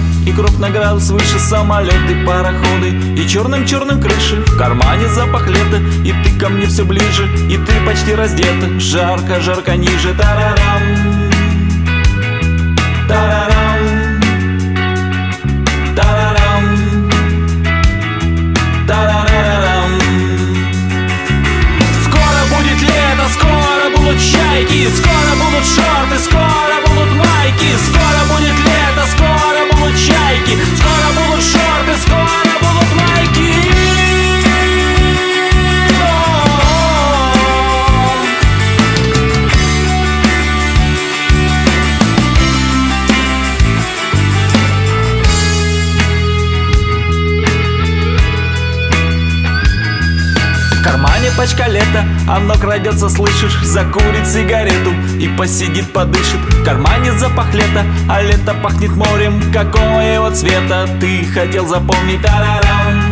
И круг наград свыше самолеты, пароходы и черным-черным крыши. В кармане запах лета, и ты ко мне все ближе, и ты почти раздета. Жарко-жарко ниже. Тарарам, тарарам, тарарам, тарарарам. Скоро будет лето, скоро будут чайки, скоро будут шорты, скоро будут майки. Скоро будет лето, скоро будут чайки, скоро будут шорты, скоро будут майки. В кармане пачка лета, оно крадется, слышишь, закурит сигарету и посидит, подышит. В кармане запах лета, а лето пахнет морем. Какого его цвета ты хотел запомнить? Тарарам,